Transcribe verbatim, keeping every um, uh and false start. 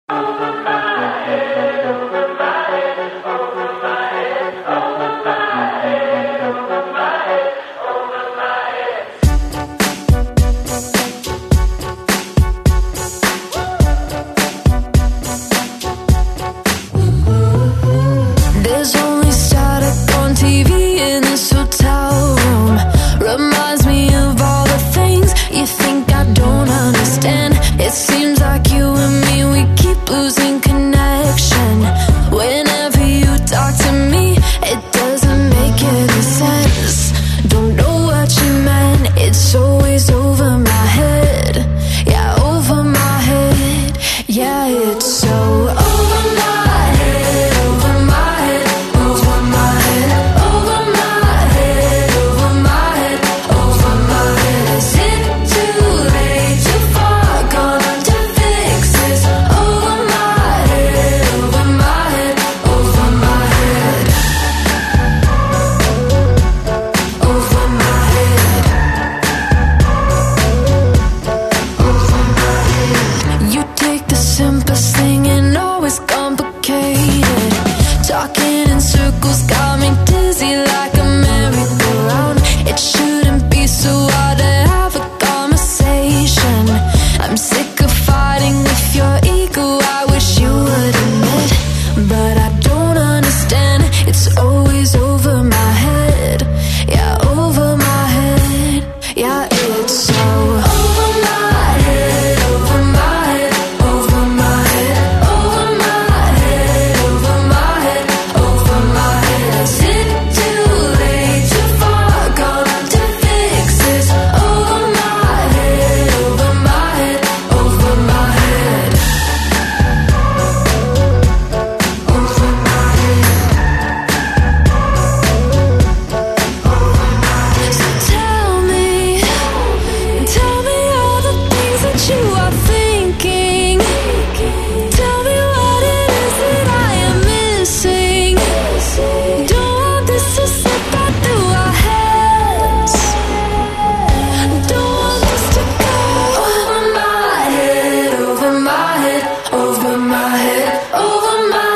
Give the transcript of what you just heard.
There's only static on T V in this hotel room. Reminds me of all the things you think I don't understand. It seems like you and me, we keep losing connection. Whenever you talk to me, it doesn't make any sense. Don't know what you meant, it's always over my head. Yeah, over my head. Yeah, it's so over my head, over my head, over my head, over my head, over my head, over my head. Is it too late, too far gone to fix this? Over my head, over my head, over my head, over my head, over my head. You take the simplest thing and always complicate it. Talking in circles got me dizzy like a merry-go-round. It shouldn't be so hard to have a conversation. I'm sick of fighting with your ego, I wish you would admit. But I don't understand, it's always over my head. Yeah, over my head. Yeah, it's so over my head, over my head, over my head, over my head, over my head, over my head. Is it too late, too far gone to fix this? Over my head, over my head, over my head, over my head. So tell me, tell me all the things that you are thinking. Tell me what it is that I am missing. Don't want this to slip right through our hands. Don't want this to go over my head, over my head, over my head, over my